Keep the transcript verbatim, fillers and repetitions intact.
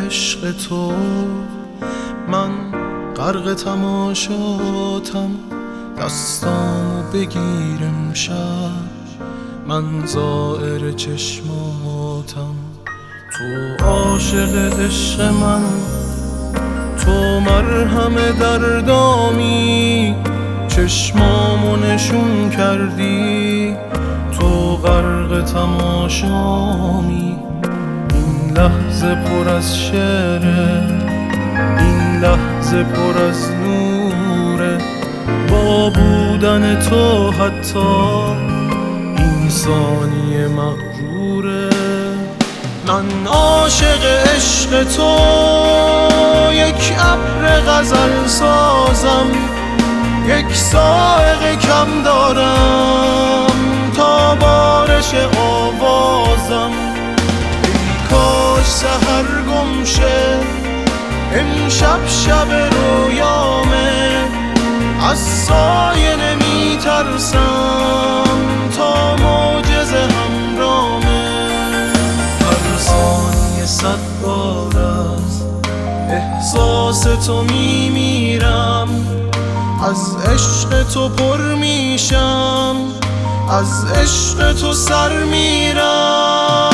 عشق تو، من غرق تماشاتم، دستامو بگیر امشب، من زائر چشماتم. تو عاشق عشق من، تو مرهم دردامی، چشمامو نشون کردی، تو غرق تماشامی. این لحظه پر از شعره، این لحظه پر از نوره، با بودن تو حتی این ثانیه مغروره. من عاشق عشق تو، یک ابر غزل سازم، یک سائق کم دارم تا بارش آوازم. ای کاش سحر گم شه، امشب شب رویامه، از سایه نمی ترسم تا معجزه همرامه. هر ثانیه صد بار از احساس تو می میرم، از عشق تو پر میشم، از عشق تو سر میرم.